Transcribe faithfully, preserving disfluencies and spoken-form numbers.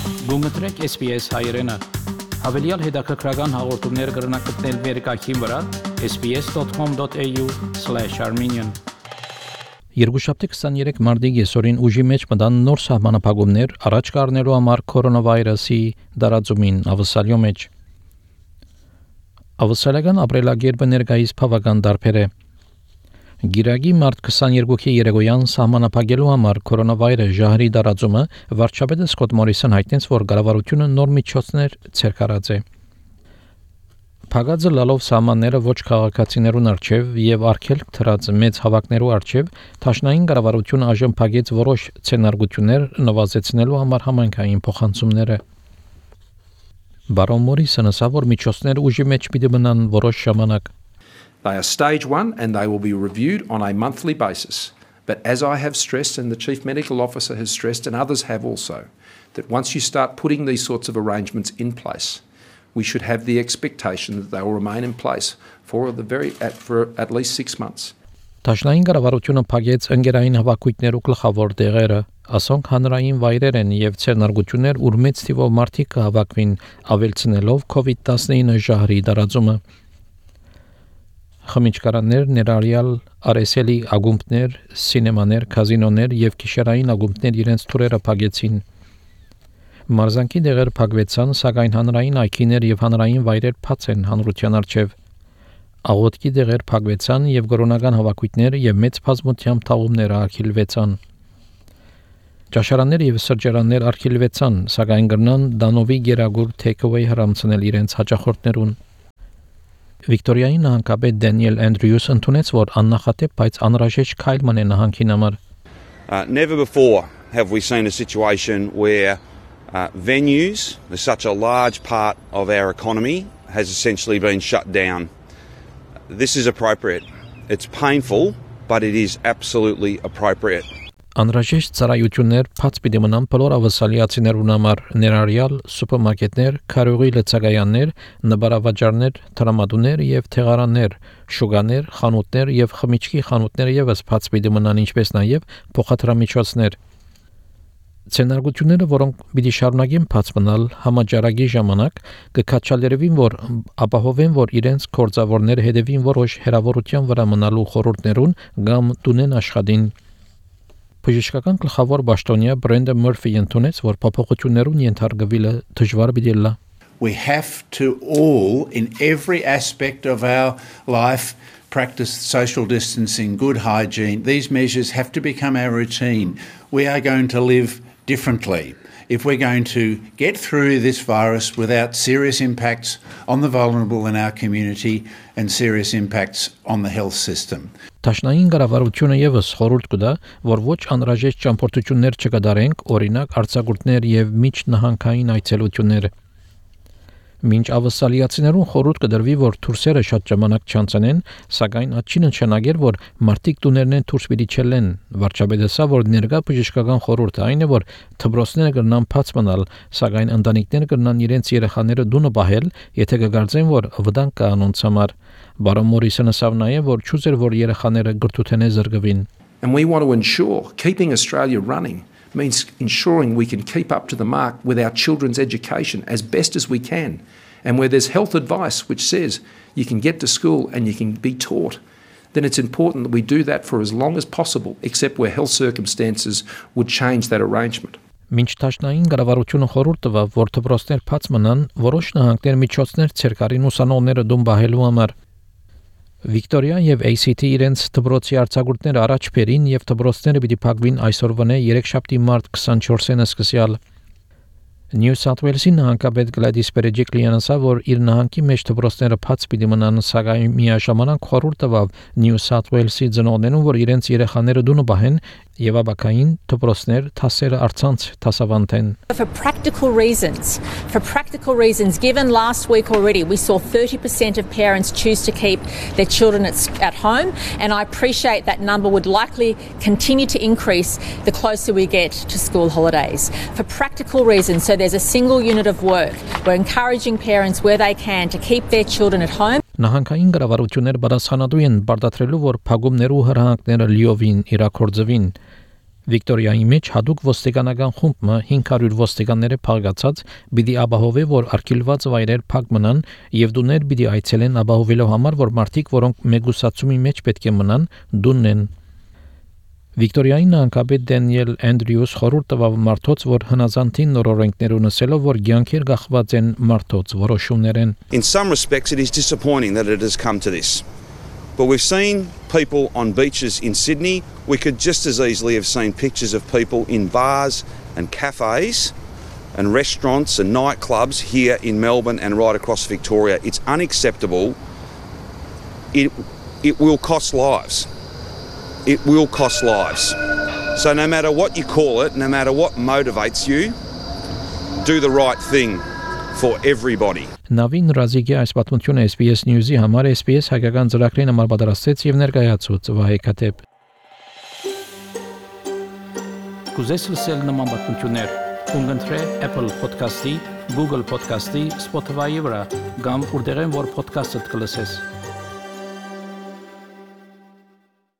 Գումտրեք S B S հայերեն։ Հավելյալ հետաքրքրական հաղորդումներ կգրնակցնել վերկայքին վրա s b s dot com dot a u slash armenian Երկուշաբթի քսաներեք մարտի գեսորին ուժի մեջ մտան նոր սահմանափակումներ առաջ կառնելու համար կորոնավիրուսի դարաձումին ավսալյո մեջ։ Ավսալական ապրելակերպը ներկայիս բավական դարբեր է։ Գիրագի մարտ քսաներկուի երեկոյան սահմանափակելու համար կորոնավիրուսի ժահրի դարաձումը վարչապետը Սկոտ Մորիսոն հայտնեց, որ կառավարությունը նոր միջոցներ ցերկարած է։ Փակածը լալով սահմանները ոչ քաղաքացիներուն արչև եւ արգելք թրած մեծ հավաքներու արչև Թաշնային կառավարությունը այժմ փակեց որոշ ցենարգություններ նվազեցնելու համար համանքային փոխանցումները։ Բարոն Մորիսոնը ասավ, որ միջոցները ուժի մեջ պիտի մնան որոշ ժամանակ։ They are stage one and they will be reviewed on a monthly basis. But as I have stressed and the Chief Medical Officer has stressed and others have also, that once you start putting these sorts of arrangements in place, we should have the expectation that they will remain in place for the very at, for at least six months. Թաշնային կառավարությունը փակեց ընկերային հավաքույթներու գլխավոր տեղերը, ասոնք հանրային վայրեր են եւ ցերնարգություններ, ուր մեծ թիվով մարդիկ կհավաքվին, ավելցնելով COVID nineteen ժահրի դարաձումը։ Խմիչքարաններ, ներառյալ արեսելի ակումբներ, սինեմաներ, կազինոներ եւ գիշերային ակումբներ իրենց թուրերը փակեցին։ Մարզանկի դեղեր փակվեցան, սակայն հանրային այգիներ եւ հանրային վայրեր բաց են հանրության առջև։ Աղոթքի դեղեր փակվեցան եւ կորոնական հավաքույթներ եւ մեծ բազմությամբ թաղումներ արգելվեցան։ Ճաշարաններ եւ սրճարաններ արգելվեցան, սակայն կրնան Դանովի գերագուր take-away հրամցնել իրենց հաճախորդներուն։ Վիկտորիայի նահանգապետ Դենիել Անդրյուս ընդունեց, որ աննախադեպ, բայց անհրաժեշտ քայլ մնե նահանգի համար։ Never before have we seen a situation where uh, venues, such a large part of our economy, has essentially been shut down. This is appropriate. It's painful, but it is absolutely appropriate. Անհրաժեշտ ծառայություններ բաց պիտի մնան բոլոր ավասալիացիներուն համար, ներառյալ սուպերմարկետներ, քարյուղի լցակայաններ, նպարավաճառներ, տրամադուներ եւ թեղարաններ, շուկաներ, խանութներ եւ խմիչքի խանութներ եւս բաց պիտի մնան, ինչպես նաեւ փոխադրամիջոցներ։ Ցենարգությունները, որոնք պիտի շարունակեն բաց մնալ համաճարակի ժամանակ, կքաչալերևին, որ ապահովեն, որ իրենց կորձավորները հետևին որոշ հերավորության վրա մնալու խորհուրդներուն կամ տունեն աշխատին։ Բժշկական գլխավոր պաշտոնյա Բրենդա Մուրֆի ընդունեց, որ փոփոխություններուն ենթարկվելը դժվար պիտի լա։ We have to all, in every aspect of our life, practice social distancing, good hygiene. These measures have to become our routine. We are going to live differently. If we're going to get through this virus without serious impacts on the vulnerable in our community and serious impacts on the health system. Թաշնային կառավարությունը եւս խորհուրդ կտա, որ ոչ անհրաժեշտ ճամփորդություններ չկատարենք, օրինակ արձակուրդներ եւ միջնահանգային այցելություններ։ Մինչ ավասալիացիներուն խորհուրդ կդրվի, որ թուրսերը շատ ժամանակ չանցնեն, սակայն այդ չի նշանակեր, որ մարդիկ տուներն են թուրս պիտի չելեն։ Վարչապետը ասա, որ ներկա բժշկական խորհուրդը այն է, որ թբրոսները կգնան բաց մնալ, սակայն ընտանիքները կգնան իրենց երեխաները դունը պահել, եթե կգարձեն, որ վտանգ կա անոնց համար։ Բարոն Մորիսոնը ասավ նաև, որ չուզեր, որ երեխաները գրթութենե զրկվին։ And we want to ensure keeping Australia running means ensuring we can keep up to the mark with our children's education as best as we can. And where there's health advice which says you can get to school and you can be taught, then it's important that we do that for as long as possible, except where health circumstances would change that arrangement. Մինչ Թաշնային կառավարությունը խորհուրդ տվավ, որ դպրոցներ բաց մնան, որոշ նահանգներ միջոցներ ցերկարին ուսանողները դուն բահելու համար։ Վիկտորիա եւ A C T իրենց դպրոցի արձակուրդները առաջ բերին եւ դպրոցները պիտի փակվին այսօրվանե երեքշաբթի մարտ քսանչորսին սկսյալ։ New South Wales-ի նահանգապետ Գլադիս Բերեջիկլիանը ասա, որ իր նահանգի մեջ դպրոցները բաց պիտի մնան, սակայն միաժամանակ խորհուրդ տվավ New South Wales-ի ծնողներուն, որ իրենց երեխաները դունը բահեն եւ աբակային դպրոցներ թասերը արցանց թասավանտեն։ For practical reasons, for practical reasons, given last week already we saw thirty percent of parents choose to keep their children at, at home, and I appreciate that number would likely continue to increase the closer we get to school holidays. For practical reasons, so there's a single unit of work. We're encouraging parents where they can to keep their children at home. Նահանգային կառավարությունները պատասխանատու են բարդացրելու, որ փակումներու հրահանգները լիովին իրագործվին։ Վիկտորիայի մեջ հadoop ոստիկանական խումբը հինգ հարյուր ոստիկանները փաղկացած պիտի ապահովի, որ արգելված վայրեր փակ մնան եւ դուներ պիտի այցելեն ապահովելու համար, որ մարդիկ, որոնք մեգուսացումի մեջ պետք է մնան, դունեն։ Վիկտորիայի նահանգապետ Դենիել Անդրյուս խորհուրդ տվավ մարդոց, որ հնազանդին նոր օրենքներ ունեցելով, որ ցանկեր գախված են մարդոց որոշումներեն։ In some respects it is disappointing that it has come to this. But we've seen people on beaches in Sydney. We could just as easily have seen pictures of people in bars and cafes and restaurants and nightclubs here in Melbourne and right across Victoria. It's unacceptable. It, it will cost lives. It will cost lives. So no matter what you call it, no matter what motivates you, do the right thing for everybody. Նավին Ռազիգի այս պատմությունը S B S News-ի համար S B S հայկական ծրագրին համար պատրաստեց եւ ներկայացուց Վահե Քաթեփ։ Կուզես լսել նման պատմություններ, կընտրե Apple Podcast-ի, Google Podcast-ի, Spotify-ի վրա, կամ որտեղեն որ podcast-ը կլսես։